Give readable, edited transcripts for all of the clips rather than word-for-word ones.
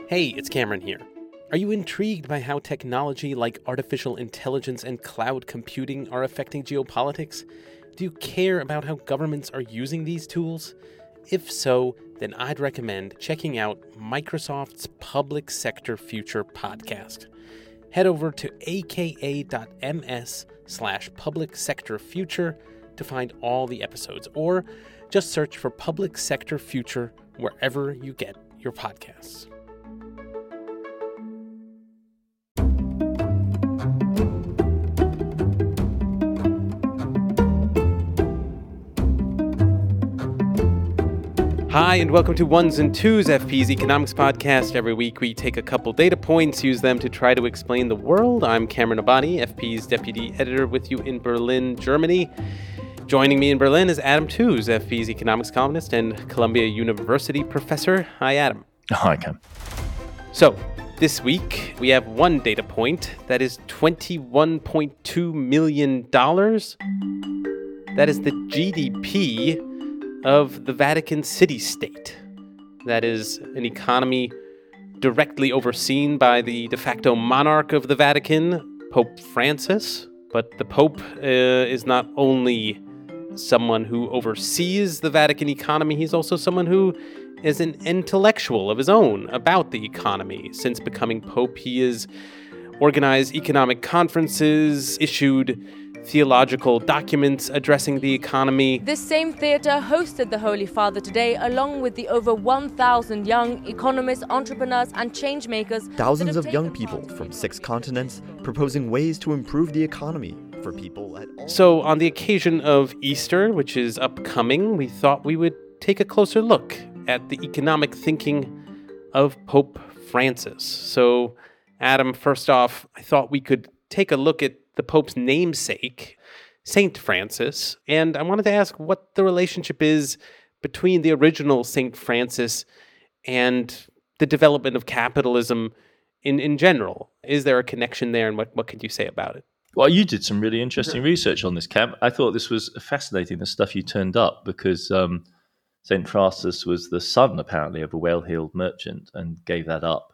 Hey, it's Cameron here. Are you intrigued by how technology like artificial intelligence and cloud computing are affecting geopolitics? Do you care about how governments are using these tools? If so, then I'd recommend checking out Microsoft's Public Sector Future podcast. Head over to aka.ms/public sector future to find all the episodes, or just search for Public Sector Future wherever you get your podcasts. Hi, and welcome to Ones and Twos, FP's economics podcast. Every week we take a couple data points, use them to try to explain the world. I'm Cameron Abadi, FP's deputy editor, with you in Berlin, Germany. Joining me in Berlin is Adam Tooze, FP's economics columnist and Columbia University professor. Hi, Adam. Hi, Cam. So, this week we have one data point that is $21.2 million. That is the GDP of the Vatican city-state. That is an economy directly overseen by the de facto monarch of the Vatican, Pope Francis. But the Pope is not only someone who oversees the Vatican economy, he's also someone who is an intellectual of his own about the economy. Since becoming Pope, he has organized economic conferences, issued theological documents addressing the economy. This same theater hosted the Holy Father today, along with the over 1,000 young economists, entrepreneurs, and changemakers. Thousands of young people from 6 continents proposing ways to improve the economy for people at all. So, on the occasion of Easter, which is upcoming, we thought we would take a closer look at the economic thinking of Pope Francis. So, Adam, first off, I thought we could take a look at the Pope's namesake, Saint Francis, and I wanted to ask what the relationship is between the original Saint Francis and the development of capitalism in general. Is there a connection there, and what could you say about it? Well, you did some really interesting research on this, Cam. I thought this was fascinating, the stuff you turned up, because Saint Francis was the son, apparently, of a well-heeled merchant and gave that up.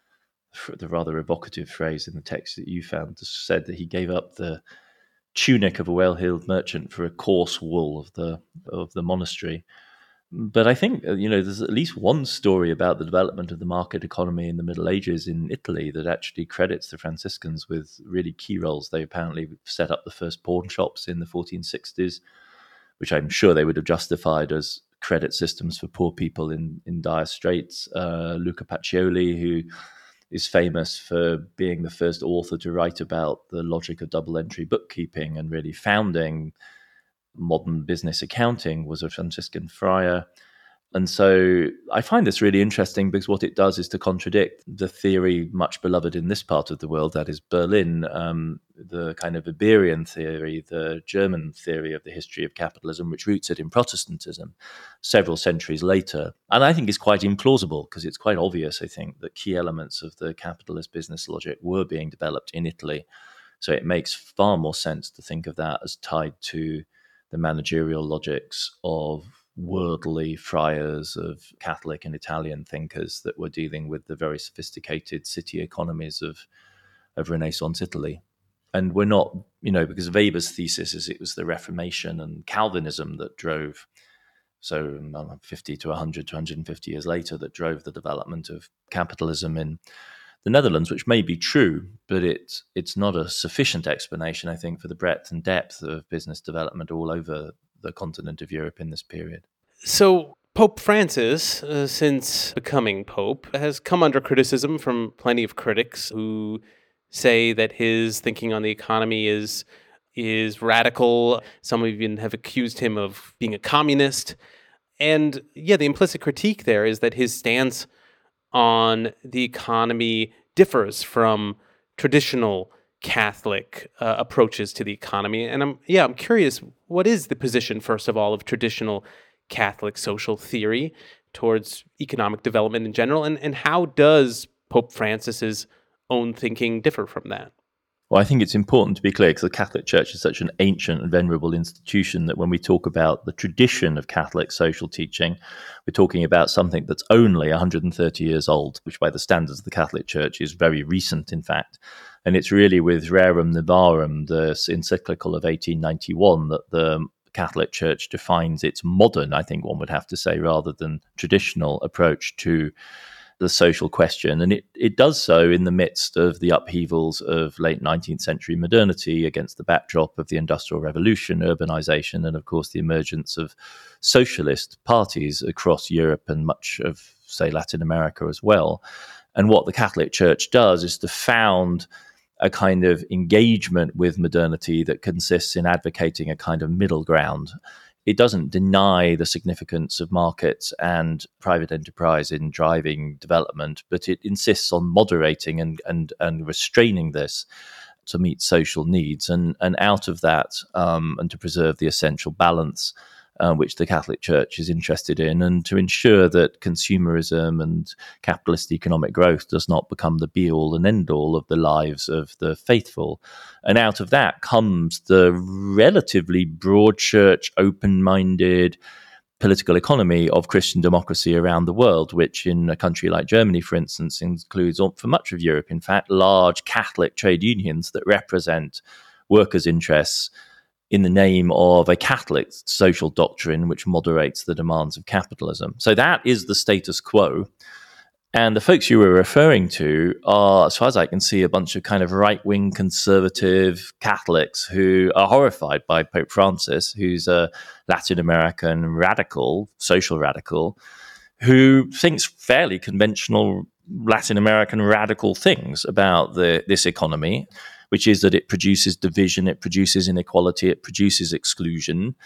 The rather evocative phrase in the text that you found said that he gave up the tunic of a well-heeled merchant for a coarse wool of the monastery. But I think there's at least one story about the development of the market economy in the Middle Ages in Italy that actually credits the Franciscans with really key roles. They apparently set up the first pawn shops in the 1460s, which I'm sure they would have justified as credit systems for poor people in dire straits. Luca Pacioli, who is famous for being the first author to write about the logic of double entry bookkeeping and really founding modern business accounting, was a Franciscan friar. And so I find this really interesting because what it does is to contradict the theory much beloved in this part of the world, that is Berlin, the kind of Iberian theory, the German theory of the history of capitalism, which roots it in Protestantism several centuries later. And I think it's quite implausible because it's quite obvious, I think, that key elements of the capitalist business logic were being developed in Italy. So it makes far more sense to think of that as tied to the managerial logics of worldly friars, of Catholic and Italian thinkers that were dealing with the very sophisticated city economies of Renaissance Italy. And we're not, because Weber's thesis is it was the Reformation and Calvinism that drove, 50 to 100 to 150 years later, that drove the development of capitalism in the Netherlands, which may be true, but it's not a sufficient explanation, I think, for the breadth and depth of business development all over the continent of Europe in this period. So Pope Francis, since becoming Pope, has come under criticism from plenty of critics who say that his thinking on the economy is radical. Some even have accused him of being a communist. And yeah, the implicit critique there is that his stance on the economy differs from traditional Catholic approaches to the economy. And I'm curious, what is the position, first of all, of traditional Catholic social theory towards economic development in general? And how does Pope Francis's own thinking differ from that? Well, I think it's important to be clear because the Catholic Church is such an ancient and venerable institution that when we talk about the tradition of Catholic social teaching, we're talking about something that's only 130 years old, which by the standards of the Catholic Church is very recent, in fact. And it's really with Rerum Novarum, the encyclical of 1891, that the Catholic Church defines its modern, I think one would have to say, rather than traditional approach to the social question. And it does so in the midst of the upheavals of late 19th century modernity against the backdrop of the Industrial Revolution, urbanization, and of course the emergence of socialist parties across Europe and much of, say, Latin America as well. And what the Catholic Church does is to found a kind of engagement with modernity that consists in advocating a kind of middle ground. It doesn't deny the significance of markets and private enterprise in driving development, but it insists on moderating and restraining this to meet social needs. And out of that, and to preserve the essential balance which the Catholic Church is interested in, and to ensure that consumerism and capitalist economic growth does not become the be-all and end-all of the lives of the faithful. And out of that comes the relatively broad church, open-minded political economy of Christian democracy around the world, which in a country like Germany, for instance, includes, for much of Europe, in fact, large Catholic trade unions that represent workers' interests in the name of a Catholic social doctrine which moderates the demands of capitalism. So that is the status quo. And the folks you were referring to are, as far as I can see, a bunch of kind of right-wing conservative Catholics who are horrified by Pope Francis, who's a Latin American radical, social radical, who thinks fairly conventional Latin American radical things about this economy, which is that it produces division, it produces inequality, it produces exclusion,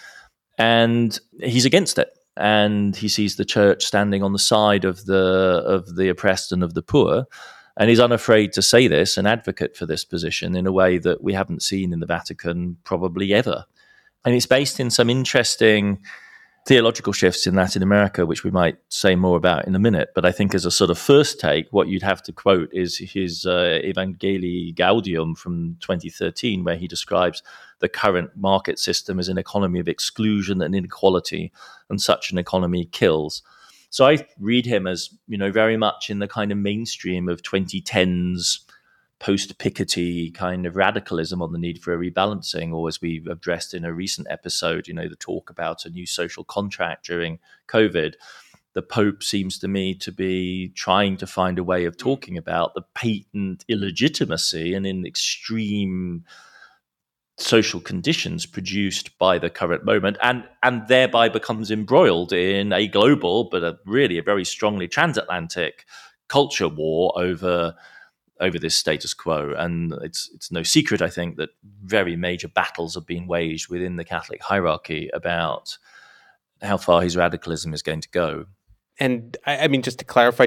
and he's against it. And he sees the church standing on the side of the oppressed and of the poor, and he's unafraid to say this and advocate for this position in a way that we haven't seen in the Vatican probably ever. And it's based in some interesting theological shifts in Latin America, which we might say more about in a minute. But I think as a sort of first take, what you'd have to quote is his Evangelii Gaudium from 2013, where he describes the current market system as an economy of exclusion and inequality, and such an economy kills. So I read him as, very much in the kind of mainstream of 2010s post-Piketty kind of radicalism on the need for a rebalancing, or as we've addressed in a recent episode, the talk about a new social contract during COVID. The Pope seems to me to be trying to find a way of talking about the patent illegitimacy and in extreme social conditions produced by the current moment, and thereby becomes embroiled in a global, but really a very strongly transatlantic culture war over this status quo. And it's no secret, I think, that very major battles have been waged within the Catholic hierarchy about how far his radicalism is going to go. And I mean, just to clarify,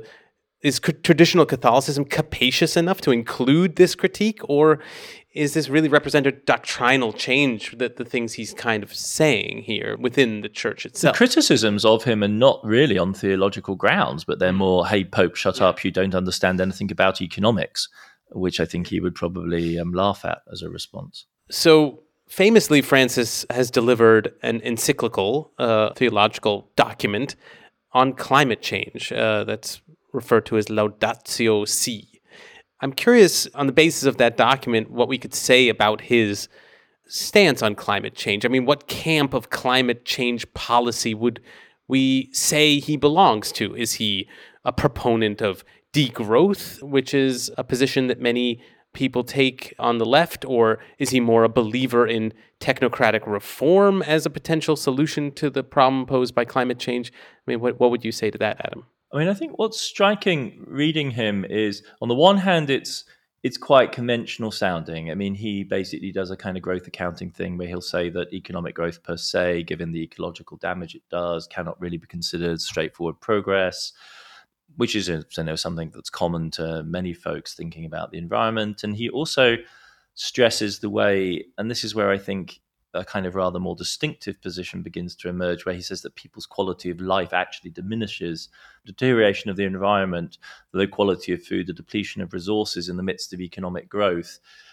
is traditional Catholicism capacious enough to include this critique, or is this really represented doctrinal change, that the things he's kind of saying here within the church itself? The criticisms of him are not really on theological grounds, but they're more, hey, Pope, shut up, you don't understand anything about economics, which I think he would probably laugh at as a response. So famously, Francis has delivered an encyclical, theological document on climate change that's referred to as Laudatio Si. I'm curious, on the basis of that document, what we could say about his stance on climate change. I mean, what camp of climate change policy would we say he belongs to? Is he a proponent of degrowth, which is a position that many people take on the left, or is he more a believer in technocratic reform as a potential solution to the problem posed by climate change? I mean, what would you say to that, Adam? I mean, I think what's striking reading him is, on the one hand, it's quite conventional sounding. I mean, he basically does a kind of growth accounting thing where he'll say that economic growth per se, given the ecological damage it does, cannot really be considered straightforward progress, which is something that's common to many folks thinking about the environment. And he also stresses the way, and this is where I think a kind of rather more distinctive position begins to emerge, where he says that people's quality of life actually diminishes. Deterioration of the environment, the low quality of food, the depletion of resources in the midst of economic growth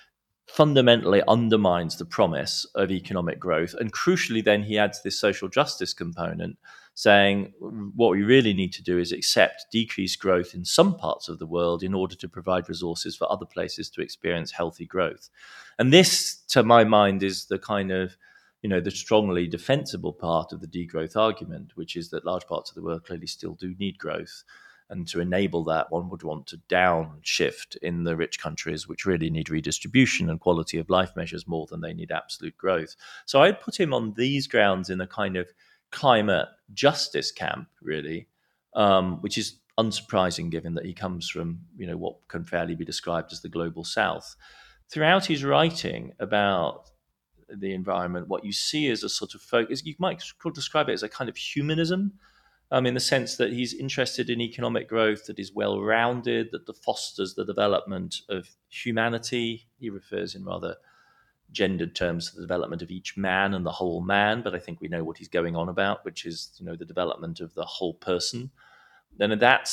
fundamentally undermines the promise of economic growth. And crucially, then he adds this social justice component, saying what we really need to do is accept decreased growth in some parts of the world in order to provide resources for other places to experience healthy growth. And this, to my mind, is the kind of, the strongly defensible part of the degrowth argument, which is that large parts of the world clearly still do need growth. And to enable that, one would want to downshift in the rich countries, which really need redistribution and quality of life measures more than they need absolute growth. So I'd put him on these grounds in a kind of climate justice camp, really, which is unsurprising given that he comes from, what can fairly be described as the global south. Throughout his writing about the environment, what you see is a sort of focus, you might describe it as a kind of humanism, in the sense that he's interested in economic growth that is well-rounded, that fosters the development of humanity. He refers in rather gendered terms to the development of each man and the whole man, but I think we know what he's going on about, which is, the development of the whole person. And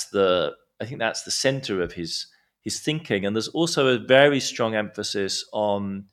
I think that's the center of his thinking. And there's also a very strong emphasis on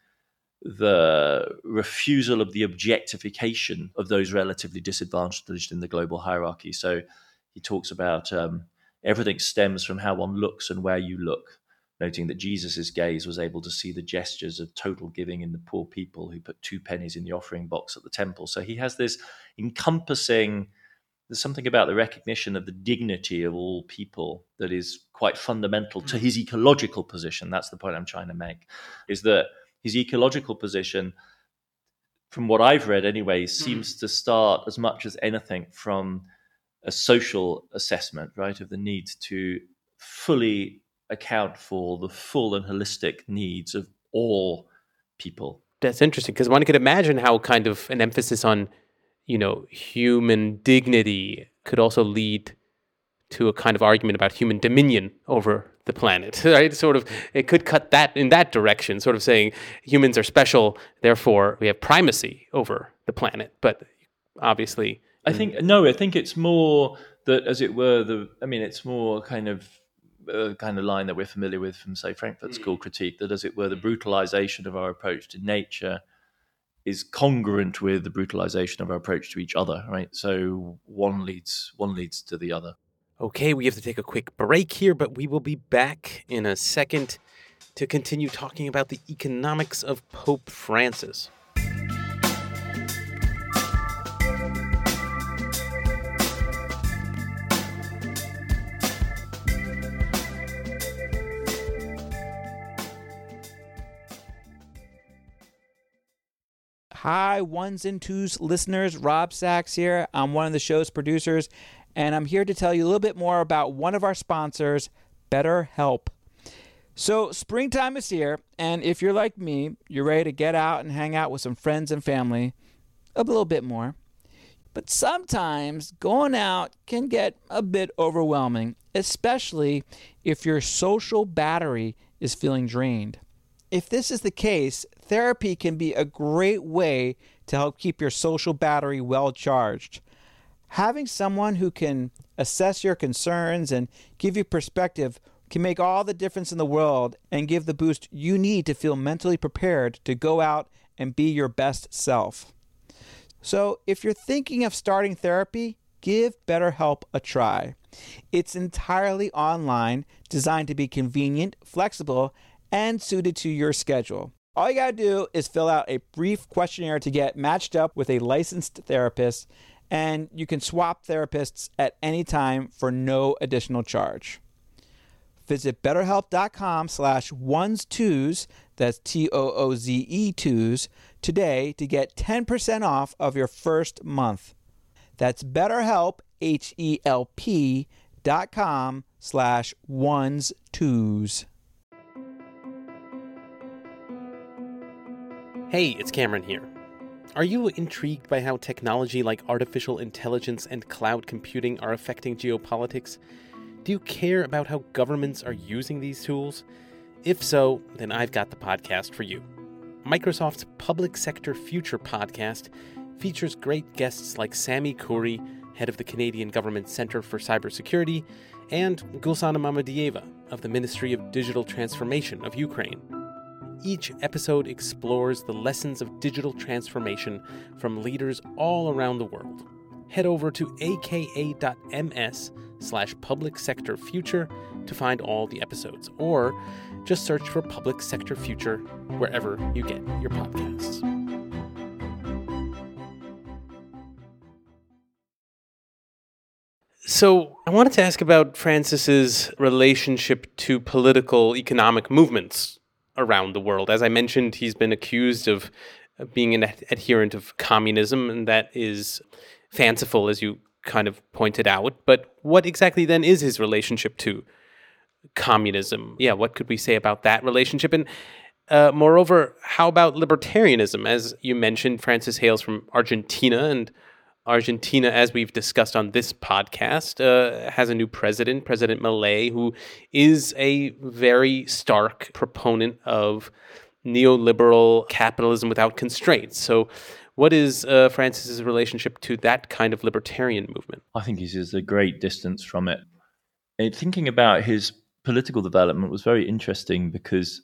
the refusal of the objectification of those relatively disadvantaged in the global hierarchy. So he talks about everything stems from how one looks and where you look, noting that Jesus' gaze was able to see the gestures of total giving in the poor people who put 2 pennies in the offering box at the temple. So he has this encompassing, there's something about the recognition of the dignity of all people that is quite fundamental to his ecological position. That's the point I'm trying to make, is that his ecological position, from what I've read anyway, seems to start as much as anything from a social assessment, right, of the need to fully account for the full and holistic needs of all people. That's interesting, because one could imagine how kind of an emphasis on, human dignity could also lead to a kind of argument about human dominion over the planet, right? Sort of, it could cut that in that direction, sort of saying humans are special, therefore we have primacy over the planet. But obviously, I think it's more that, as it were, it's more kind of line that we're familiar with from, say, Frankfurt School critique, that, as it were, the brutalization of our approach to nature is congruent with the brutalization of our approach to each other, right? So one leads to the other. Okay, we have to take a quick break here, but we will be back in a second to continue talking about the economics of Pope Francis. Hi, Ones and Twos listeners. Rob Sachs here. I'm one of the show's producers, and I'm here to tell you a little bit more about one of our sponsors, BetterHelp. So springtime is here, and if you're like me, you're ready to get out and hang out with some friends and family a little bit more. But sometimes going out can get a bit overwhelming, especially if your social battery is feeling drained. If this is the case, therapy can be a great way to help keep your social battery well charged. Having someone who can assess your concerns and give you perspective can make all the difference in the world and give the boost you need to feel mentally prepared to go out and be your best self. So if you're thinking of starting therapy, give BetterHelp a try. It's entirely online, designed to be convenient, flexible, and suited to your schedule. All you gotta do is fill out a brief questionnaire to get matched up with a licensed therapist, and you can swap therapists at any time for no additional charge. Visit BetterHelp.com/ones2s, that's TOOZE2s, today to get 10% off of your first month. That's BetterHelp, HELP.com/ones2s. Hey, it's Cameron here. Are you intrigued by how technology like artificial intelligence and cloud computing are affecting geopolitics? Do you care about how governments are using these tools? If so, then I've got the podcast for you. Microsoft's Public Sector Future podcast features great guests like Sami Khoury, head of the Canadian Government Centre for Cybersecurity, and Gulsana Mamadieva of the Ministry of Digital Transformation of Ukraine. each episode explores the lessons of digital transformation from leaders all around the world. Head over to aka.ms/public sector future to find all the episodes, or just search for Public Sector Future wherever you get your podcasts. So I wanted to ask about Francis's relationship to political economic movements around the world. As I mentioned, he's been accused of being an adherent of communism, and that is fanciful, as you kind of pointed out. But what exactly then is his relationship to communism? Yeah, what could we say about that relationship? And moreover, how about libertarianism? As you mentioned, Francis hails from Argentina, and Argentina, as we've discussed on this podcast, has a new president, President Milei, who is a very stark proponent of neoliberal capitalism without constraints. So what is Francis's relationship to that kind of libertarian movement? I think he's at a great distance from it. Thinking about his political development was very interesting because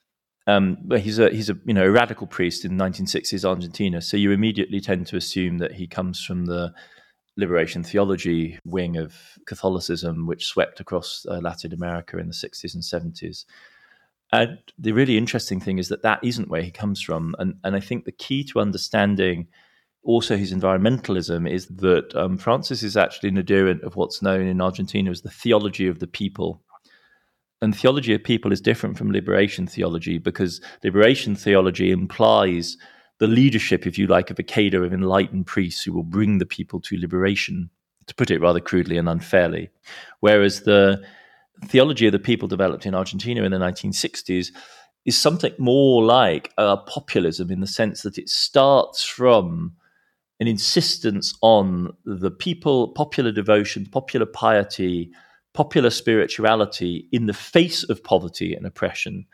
he's a radical priest in 1960s Argentina, so you immediately tend to assume that he comes from the liberation theology wing of Catholicism, which swept across Latin America in the 60s and 70s. And the really interesting thing is that isn't where he comes from. And I think the key to understanding also his environmentalism is that Francis is actually an adherent of what's known in Argentina as the theology of the people. And theology of people is different from liberation theology, because liberation theology implies the leadership, if you like, of a cadre of enlightened priests who will bring the people to liberation, to put it rather crudely and unfairly. Whereas the theology of the people developed in Argentina in the 1960s is something more like populism, in the sense that it starts from an insistence on the people, popular devotion, popular piety, popular spirituality in the face of poverty and oppression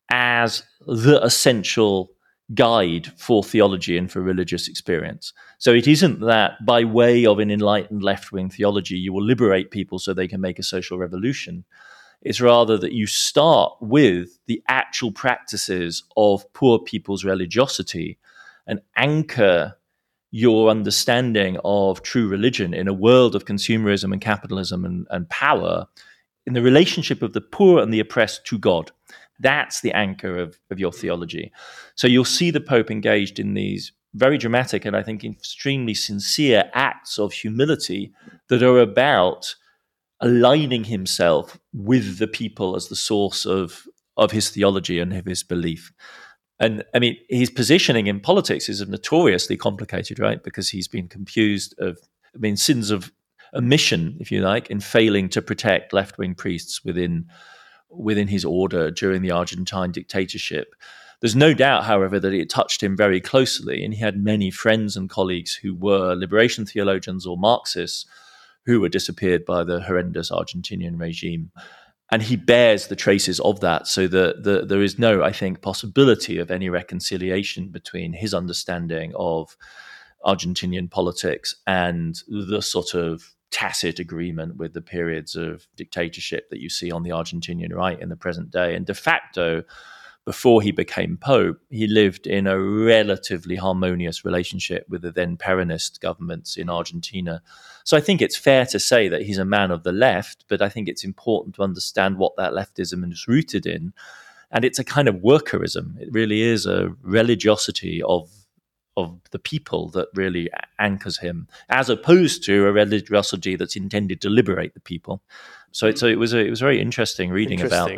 as the essential guide for theology and for religious experience. So it isn't that by way of an enlightened left-wing theology you will liberate people so they can make a social revolution. It's rather that you start with the actual practices of poor people's religiosity and anchor your understanding of true religion in a world of consumerism and capitalism and power in the relationship of the poor and the oppressed to God. That's the anchor of your theology. So you'll see the Pope engaged in these very dramatic and I think extremely sincere acts of humility that are about aligning himself with the people as the source of his theology and of his belief. And I mean, his positioning in politics is notoriously complicated, right? Because he's been accused of, sins of omission, if you like, in failing to protect left-wing priests within his order during the Argentine dictatorship. There's no doubt, however, that it touched him very closely, and he had many friends and colleagues who were liberation theologians or Marxists who were disappeared by the horrendous Argentinian regime. And he bears the traces of that, so that there is no, I think, possibility of any reconciliation between his understanding of Argentinian politics and the sort of tacit agreement with the periods of dictatorship that you see on the Argentinian right in the present day. And de facto, before he became Pope, he lived in a relatively harmonious relationship with the then Peronist governments in Argentina. So I think it's fair to say that he's a man of the left, but I think it's important to understand what that leftism is rooted in. And it's a kind of workerism. It really is a religiosity of the people that really anchors him, as opposed to a religiosity that's intended to liberate the people. So it was very interesting reading about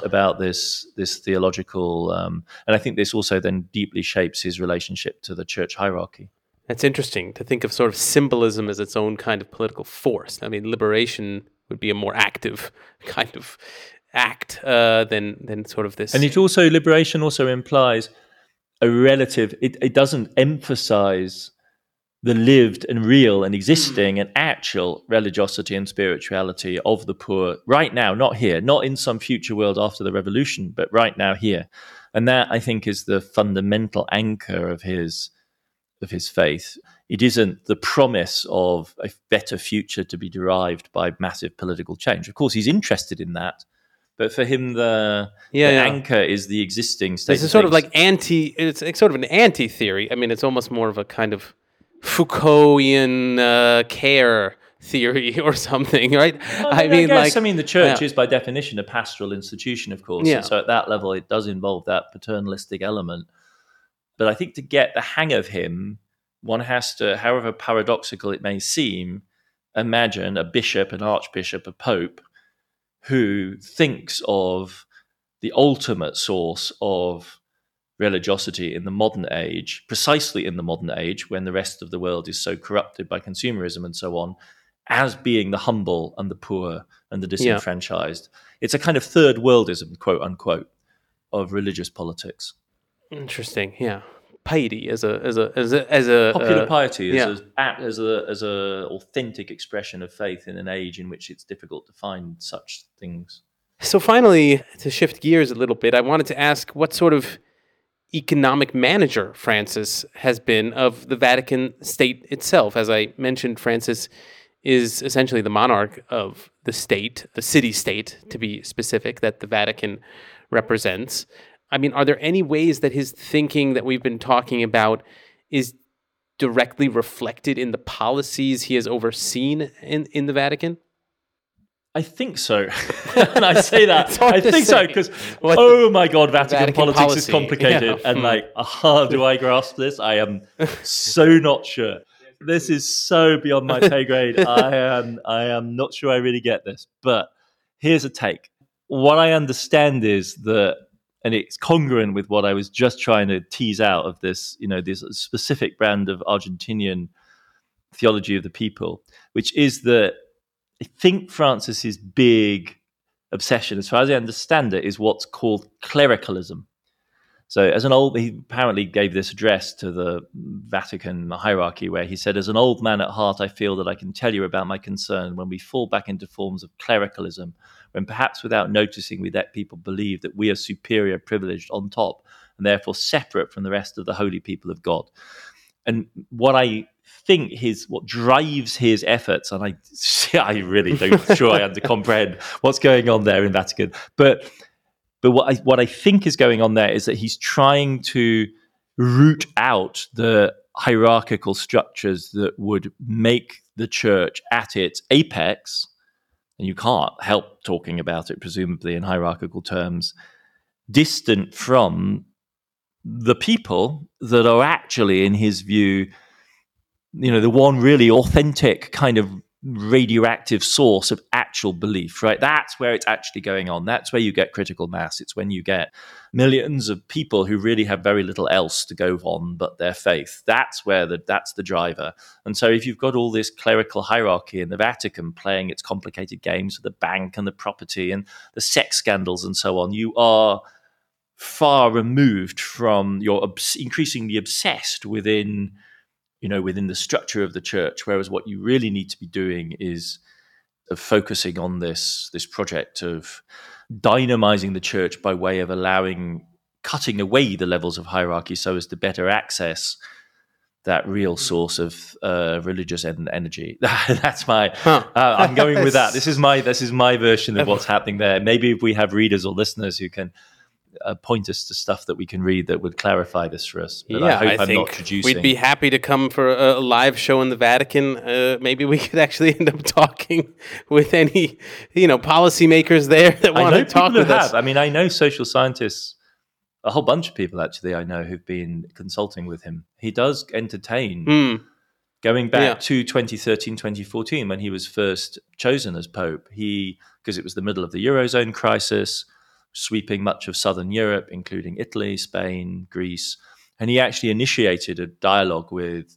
this theological, and I think this also then deeply shapes his relationship to the church hierarchy. That's interesting to think of sort of symbolism as its own kind of political force. I mean, liberation would be a more active kind of act than sort of this. And liberation also implies a relative. It doesn't emphasize the lived and real and existing and actual religiosity and spirituality of the poor right now, not here, not in some future world after the revolution, but right now here. And that, I think, is the fundamental anchor of his faith. It isn't the promise of a better future to be derived by massive political change. Of course, he's interested in that, But for him, the Yeah. anchor is the existing state. This is sort of like it's sort of an anti-theory. I mean, it's almost more of a kind of Foucaultian care theory or something, right? I mean, the church is by definition a pastoral institution, of course. Yeah. And so at that level, it does involve that paternalistic element. But I think to get the hang of him, one has to, however paradoxical it may seem, imagine a bishop, an archbishop, a pope, who thinks of the ultimate source of religiosity in the modern age, precisely in the modern age when the rest of the world is so corrupted by consumerism and so on, as being the humble and the poor and the disenfranchised. It's a kind of third worldism, quote unquote, of religious politics. Interesting. Yeah. Piety as a popular piety as a authentic expression of faith in an age in which it's difficult to find such things. So finally, to shift gears a little bit, I wanted to ask what sort of economic manager Francis has been of the Vatican state itself. As I mentioned, Francis is essentially the monarch of the state, the city-state, to be specific, that the Vatican represents. I mean, are there any ways that his thinking that we've been talking about is directly reflected in the policies he has overseen in the Vatican? I think so. And I say that. I think so because, my God, Vatican politics policy is complicated. Yeah. And do I grasp this? I am so not sure. This is so beyond my pay grade. I am not sure I really get this. But here's a take. What I understand is that, and it's congruent with what I was just trying to tease out of this, this specific brand of Argentinian theology of the people, which is that I think Francis's big obsession, as far as I understand it, is what's called clericalism. So he apparently gave this address to the Vatican hierarchy where he said, as an old man at heart, I feel that I can tell you about my concern when we fall back into forms of clericalism, when perhaps without noticing we let people believe that we are superior, privileged, on top, and therefore separate from the rest of the holy people of God. And what I think what drives his efforts, and I really don't sure I comprehend what's going on there in Vatican, but what I think is going on there is that he's trying to root out the hierarchical structures that would make the church at its apex, and you can't help talking about it presumably in hierarchical terms, distant from the people that are actually, in his view, the one really authentic kind of radioactive source of actual belief, right? That's where it's actually going on. That's where you get critical mass. It's when you get millions of people who really have very little else to go on but their faith. That's the driver. And so if you've got all this clerical hierarchy in the Vatican playing its complicated games with the bank and the property and the sex scandals and so on, you are far removed from, you're increasingly obsessed within the structure of the church, whereas what you really need to be doing is focusing on this project of dynamizing the church by way of cutting away the levels of hierarchy so as to better access that real source of religious energy. That's my. I'm going with that. This is my version of what's happening there. Maybe if we have readers or listeners who can point us to stuff that we can read that would clarify this for us. But I hope I'm not traducing. We'd be happy to come for a live show in the Vatican. Maybe we could actually end up talking with any, policymakers there that want to talk with us. I mean, I know social scientists, a whole bunch of people actually I know who've been consulting with him. He does entertain. Going back to 2013, 2014, when he was first chosen as Pope, because it was the middle of the Eurozone crisis, sweeping much of southern Europe, including Italy, Spain, Greece. And he actually initiated a dialogue with,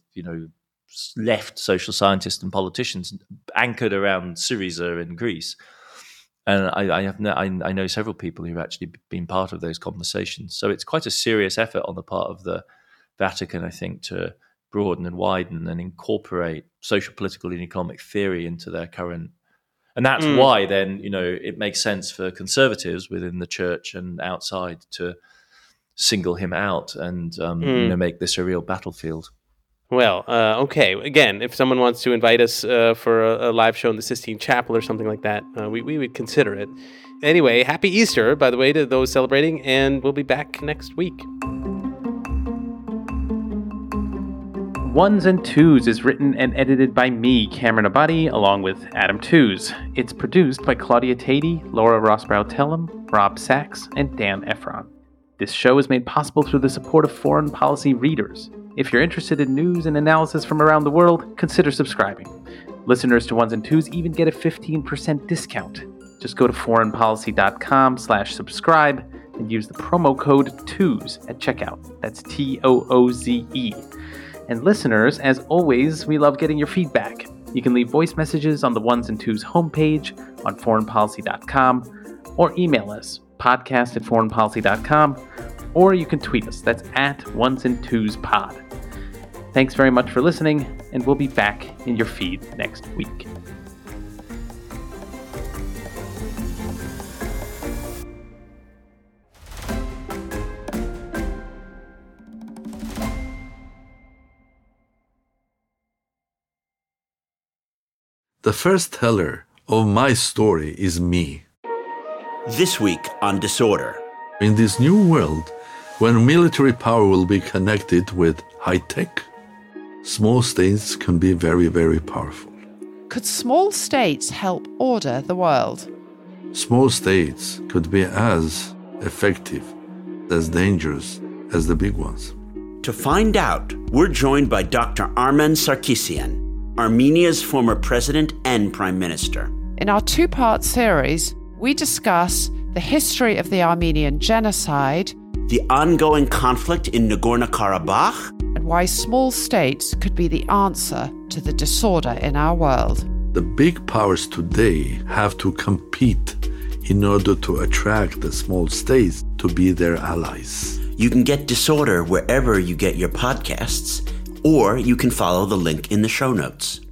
left social scientists and politicians anchored around Syriza in Greece. And I know several people who've actually been part of those conversations. So it's quite a serious effort on the part of the Vatican, I think, to broaden and widen and incorporate social, political, and economic theory into their current. And that's why then, it makes sense for conservatives within the church and outside to single him out and make this a real battlefield. Well, okay. Again, if someone wants to invite us for a live show in the Sistine Chapel or something like that, we would consider it. Anyway, happy Easter, by the way, to those celebrating, and we'll be back next week. Ones and Twos is written and edited by me, Cameron Abadi, along with Adam Tooze. It's produced by Claudia Tatey, Laura Rossbrow-Tellem, Rob Sachs, and Dan Efron. This show is made possible through the support of Foreign Policy readers. If you're interested in news and analysis from around the world, consider subscribing. Listeners to Ones and Twos even get a 15% discount. Just go to foreignpolicy.com/subscribe and use the promo code TOOZE at checkout. That's TOOZE. And listeners, as always, we love getting your feedback. You can leave voice messages on the Ones and Twos homepage on foreignpolicy.com or email us, podcast@foreignpolicy.com, or you can tweet us. That's @OnesandTwosPod. Thanks very much for listening, and we'll be back in your feed next week. The first teller of my story is me. This week on Disorder. In this new world, when military power will be connected with high tech, small states can be very, very powerful. Could small states help order the world? Small states could be as effective, as dangerous as the big ones. To find out, we're joined by Dr. Armen Sarkisian, Armenia's former president and prime minister. In our two-part series, we discuss the history of the Armenian genocide, the ongoing conflict in Nagorno-Karabakh, and why small states could be the answer to the disorder in our world. The big powers today have to compete in order to attract the small states to be their allies. You can get Disorder wherever you get your podcasts, or you can follow the link in the show notes.